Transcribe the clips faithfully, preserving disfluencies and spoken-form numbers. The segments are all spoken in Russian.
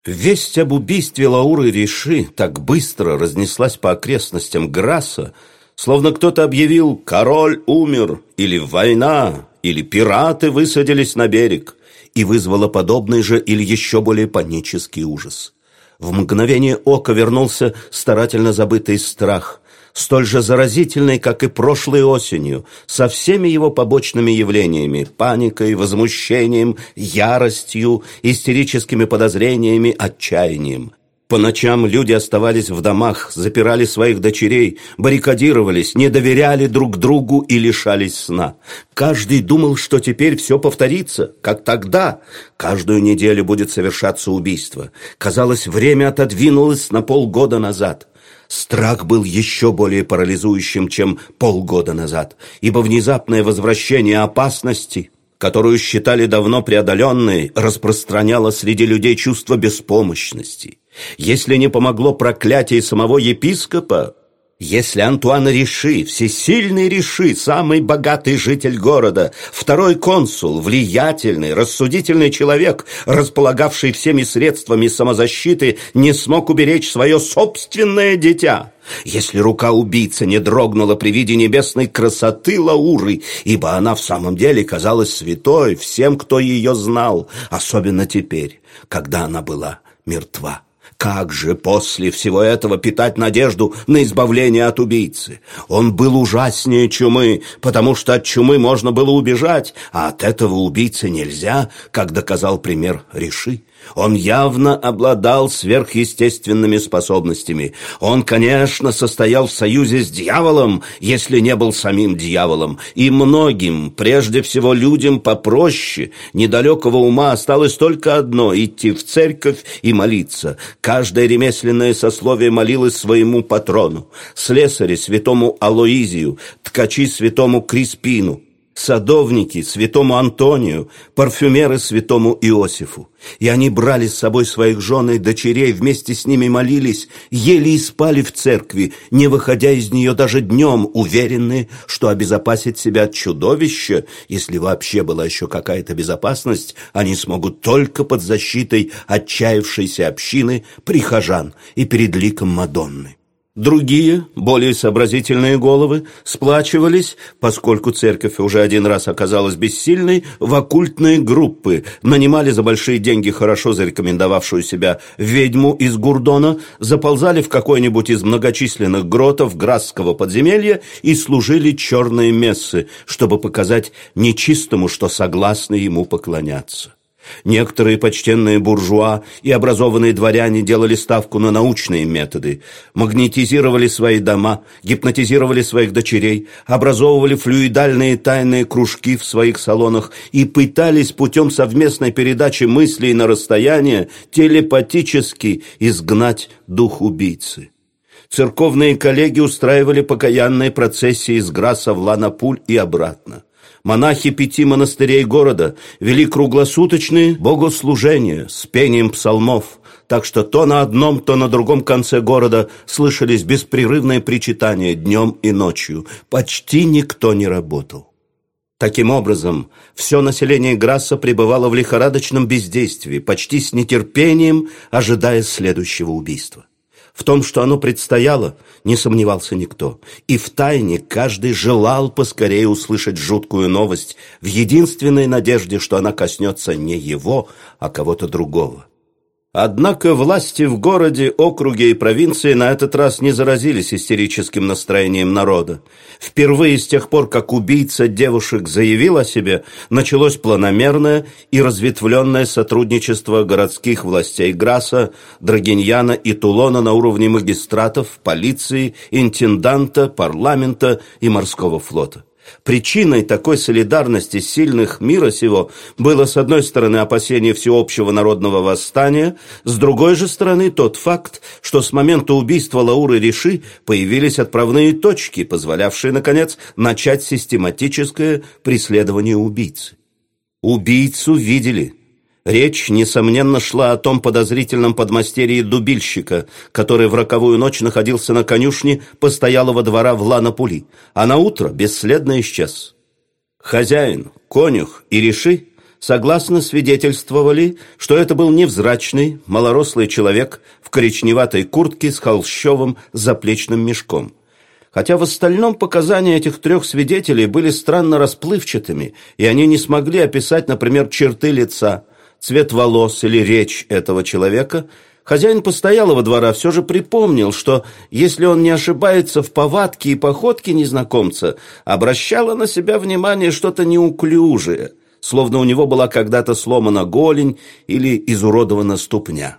Весть об убийстве Лауры Риши так быстро разнеслась по окрестностям Грасса, словно кто-то объявил «король умер», или «война», или «пираты высадились на берег», и вызвала подобный же или еще более панический ужас. В мгновение ока вернулся старательно забытый страх, столь же заразительный, как и прошлой осенью, со всеми его побочными явлениями – паникой, возмущением, яростью, истерическими подозрениями, отчаянием. По ночам люди оставались в домах, запирали своих дочерей, баррикадировались, не доверяли друг другу и лишались сна. Каждый думал, что теперь все повторится, как тогда. Каждую неделю будет совершаться убийство. Казалось, время отодвинулось на полгода назад. Страх был еще более парализующим, чем полгода назад, ибо внезапное возвращение опасности, которую считали давно преодоленной, распространяло среди людей чувство беспомощности. Если не помогло проклятие самого епископа, если Антуан Риши, всесильный Риши, самый богатый житель города, второй консул, влиятельный, рассудительный человек, располагавший всеми средствами самозащиты, не смог уберечь свое собственное дитя, если рука убийцы не дрогнула при виде небесной красоты Лауры, ибо она в самом деле казалась святой всем, кто ее знал, особенно теперь, когда она была мертва. Как же после всего этого питать надежду на избавление от убийцы? Он был ужаснее чумы, потому что от чумы можно было убежать, а от этого убийцы нельзя, как доказал пример Риши. Он явно обладал сверхъестественными способностями. Он, конечно, состоял в союзе с дьяволом, если не был самим дьяволом. И многим, прежде всего людям попроще, недалекого ума осталось только одно – идти в церковь и молиться. Каждое ремесленное сословие молилось своему патрону. Слесари – святому Алоизию, ткачи – святому Криспину, садовники – святому Антонию, парфюмеры – святому Иосифу. И они брали с собой своих жен и дочерей, вместе с ними молились, ели и спали в церкви, не выходя из нее даже днем, уверенные, что обезопасить себя от чудовища, если вообще была еще какая-то безопасность, они смогут только под защитой отчаявшейся общины прихожан и перед ликом Мадонны. Другие, более сообразительные головы сплачивались, поскольку церковь уже один раз оказалась бессильной, в оккультные группы, нанимали за большие деньги хорошо зарекомендовавшую себя ведьму из Гурдона, заползали в какой-нибудь из многочисленных гротов Грасского подземелья и служили черные мессы, чтобы показать нечистому, что согласны ему поклоняться. Некоторые почтенные буржуа и образованные дворяне делали ставку на научные методы, магнетизировали свои дома, гипнотизировали своих дочерей, образовывали флюидальные тайные кружки в своих салонах и пытались путем совместной передачи мыслей на расстояние телепатически изгнать дух убийцы. Церковные коллеги устраивали покаянные процессии из Грасса в Ланапуль и обратно. Монахи пяти монастырей города вели круглосуточные богослужения с пением псалмов, так что то на одном, то на другом конце города слышались беспрерывные причитания днем и ночью. Почти никто не работал. Таким образом, все население Грасса пребывало в лихорадочном бездействии, почти с нетерпением ожидая следующего убийства. В том, что оно предстояло, не сомневался никто. И втайне каждый желал поскорее услышать жуткую новость в единственной надежде, что она коснется не его, а кого-то другого. Однако власти в городе, округе и провинции на этот раз не заразились истерическим настроением народа. Впервые с тех пор, как убийца девушек заявил о себе, началось планомерное и разветвленное сотрудничество городских властей Грасса, Драгиньяна и Тулона на уровне магистратов, полиции, интенданта, парламента и морского флота. Причиной такой солидарности сильных мира сего было, с одной стороны, опасение всеобщего народного восстания, с другой же стороны, тот факт, что с момента убийства Лауры Риши появились отправные точки, позволявшие, наконец, начать систематическое преследование убийцы. Убийцу видели. Речь, несомненно, шла о том подозрительном подмастерье дубильщика, который в роковую ночь находился на конюшне постоялого двора в Ланапули, а наутро бесследно исчез. Хозяин, конюх и Риши согласно свидетельствовали, что это был невзрачный, малорослый человек в коричневатой куртке с холщовым заплечным мешком. Хотя в остальном показания этих трех свидетелей были странно расплывчатыми, и они не смогли описать, например, черты лица, цвет волос или речь этого человека, хозяин постоялого двора все же припомнил, что, если он не ошибается в повадке и походке незнакомца, обращало на себя внимание что-то неуклюжее, словно у него была когда-то сломана голень или изуродована ступня.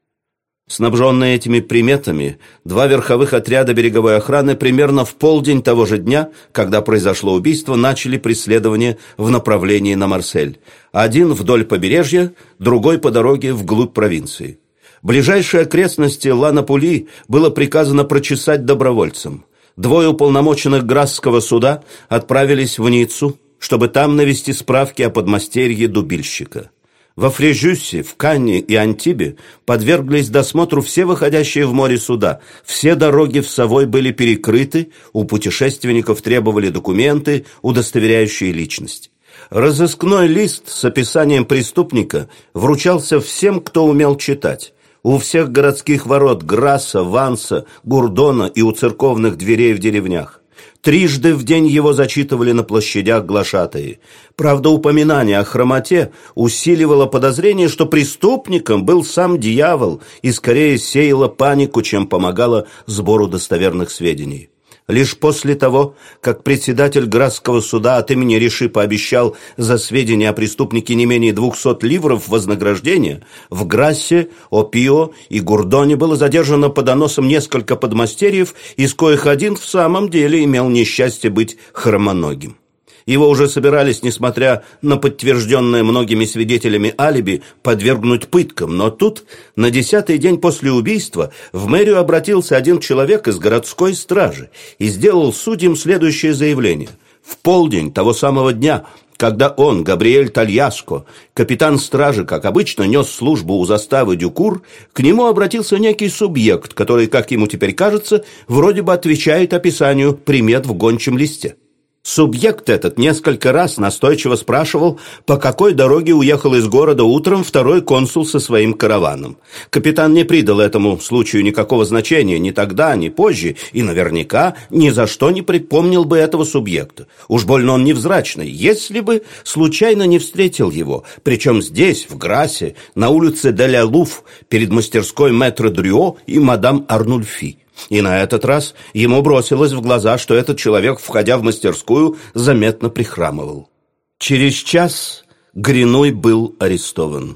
Снабженные этими приметами, два верховых отряда береговой охраны примерно в полдень того же дня, когда произошло убийство, начали преследование в направлении на Марсель. Один вдоль побережья, другой по дороге вглубь провинции. Ближайшие окрестности Ла-Напули было приказано прочесать добровольцам. Двое уполномоченных Грассского суда отправились в Ниццу, чтобы там навести справки о подмастерье дубильщика. Во Фрежюсе, в Канне и Антибе подверглись досмотру все выходящие в море суда. Все дороги в Савой были перекрыты, у путешественников требовали документы, удостоверяющие личность. Разыскной лист с описанием преступника вручался всем, кто умел читать. У всех городских ворот Грасса, Ванса, Гурдона и у церковных дверей в деревнях. Трижды в день его зачитывали на площадях глашатаи. Правда, упоминание о хромоте усиливало подозрение, что преступником был сам дьявол и скорее сеяло панику, чем помогало сбору достоверных сведений. Лишь после того, как председатель Грасского суда от имени Риши пообещал за сведения о преступнике не менее двухсот ливров вознаграждения, в Грассе, Опио и Гурдоне было задержано по доносам несколько подмастерьев, из коих один в самом деле имел несчастье быть хромоногим. Его уже собирались, несмотря на подтвержденное многими свидетелями алиби, подвергнуть пыткам. Но тут, на десятый день после убийства, в мэрию обратился один человек из городской стражи и сделал судьям следующее заявление. В полдень того самого дня, когда он, Габриэль Тальяско, капитан стражи, как обычно, нес службу у заставы Дюкур, к нему обратился некий субъект, который, как ему теперь кажется, вроде бы отвечает описанию примет в гончем листе. Субъект этот несколько раз настойчиво спрашивал, по какой дороге уехал из города утром второй консул со своим караваном. Капитан не придал этому случаю никакого значения ни тогда, ни позже, и наверняка ни за что не припомнил бы этого субъекта. Уж больно он невзрачный, если бы случайно не встретил его, причем здесь, в Грассе, на улице Де-ля-Луф, перед мастерской мэтра Дрюо и мадам Арнульфи. И на этот раз ему бросилось в глаза, что этот человек, входя в мастерскую, заметно прихрамывал. Через час Гринуй был арестован.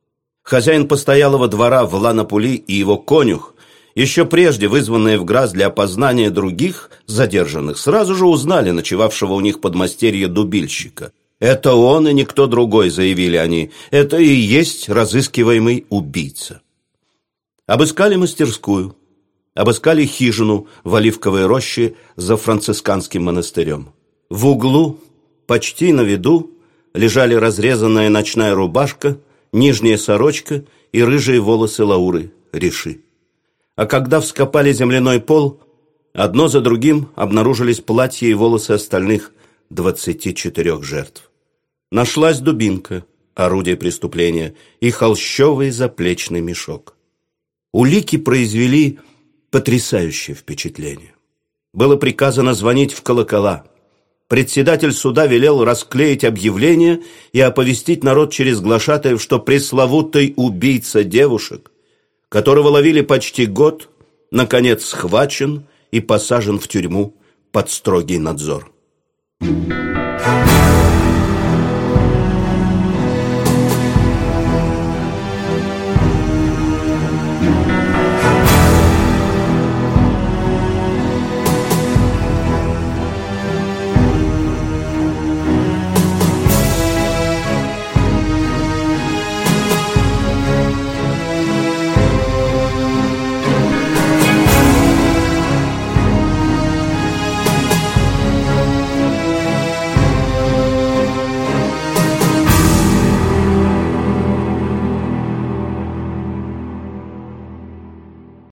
Хозяин постоялого двора в Ла-Напули и его конюх, еще прежде вызванные в Грасс для опознания других задержанных, сразу же узнали ночевавшего у них подмастерья дубильщика. «Это он и никто другой», — заявили они, — «это и есть разыскиваемый убийца». Обыскали мастерскую. Обыскали хижину в оливковой роще за францисканским монастырем. В углу, почти на виду, лежали разрезанная ночная рубашка, нижняя сорочка и рыжие волосы Лауры Риши. А когда вскопали земляной пол, одно за другим обнаружились платья и волосы остальных двадцати четырех жертв. Нашлась дубинка, орудие преступления, и холщовый заплечный мешок. Улики произвели потрясающее впечатление. Было приказано звонить в колокола. Председатель суда велел расклеить объявление и оповестить народ через глашатаев, что пресловутый убийца девушек, которого ловили почти год, наконец схвачен и посажен в тюрьму под строгий надзор. Thank you.